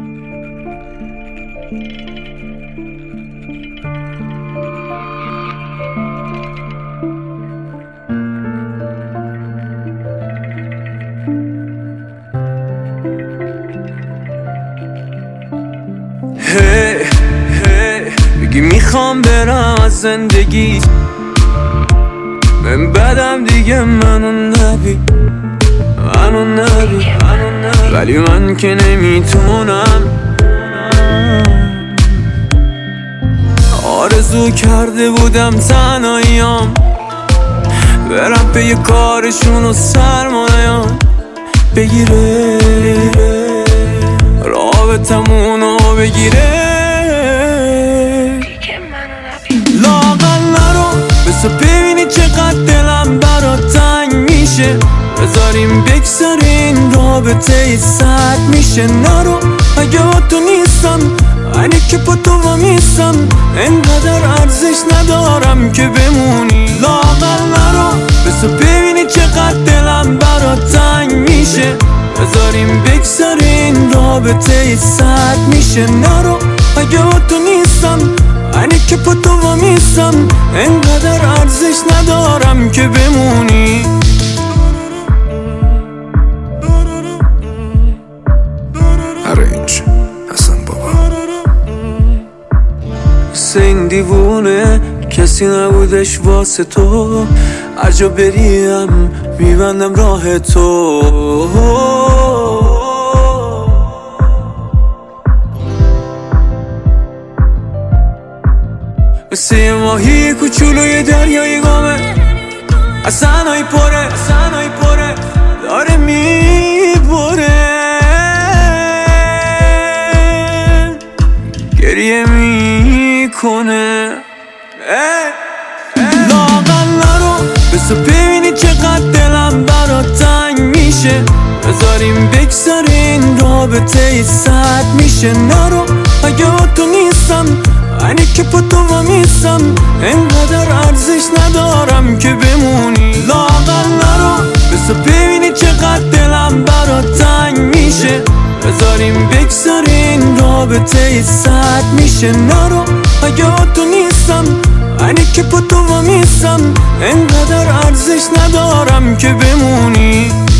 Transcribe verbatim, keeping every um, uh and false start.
هی هی بگی میخوام برم از زندگی، من بدم دیگه منو نبی، منو نبی، ولی من که نمیتونم. آرزو کرده بودم تنهاییام برم پی کارشون و سرمایه‌ام بگیره رابطمونو بگیره. لااقل نرو بسا ببینی چقدر دلم برات تنگ میشه، بذاریم بگذره این رابطه سرد میشه. نرو اگه با تو نیستم اینه که با تو وامیستم، انقدر ارزش ندارم که بمونی. لااقل نرو بسا ببینی چقدر دلم برات تنگ میشه، بذاریم بگذره این رابطه سرد میشه. نرو اگه با تو نیستم اینه که با تو وامیستم، انقدر ارزش ندارم که بمونی. ارنج حسن بابا. مثل این دیوونه کسی نبودش واسه تو، هر جا بریم میبندم راه تو. مثل یه ماهی کوچولوی دریای گامه، اصلا پره اصلا پره داره میبره، گریه میکنه. لااقل نرو بسا ببینی چقدر دلم برات تنگ میشه، بذاریم بگذره این رابطه سرد میشه. نرو اگه با تو نیستم اینه که با تو وامیستم، انقدر ارزش ندارم که بمونی. لااقل نرو بسا ببینی چقدر دلم برات تنگ میشه، بذاریم بگذره این رابطه سرد میشه. نرو اگه با تو نیستم اینه که با تو وامیستم، انقدر ارزش ندارم که بمونی.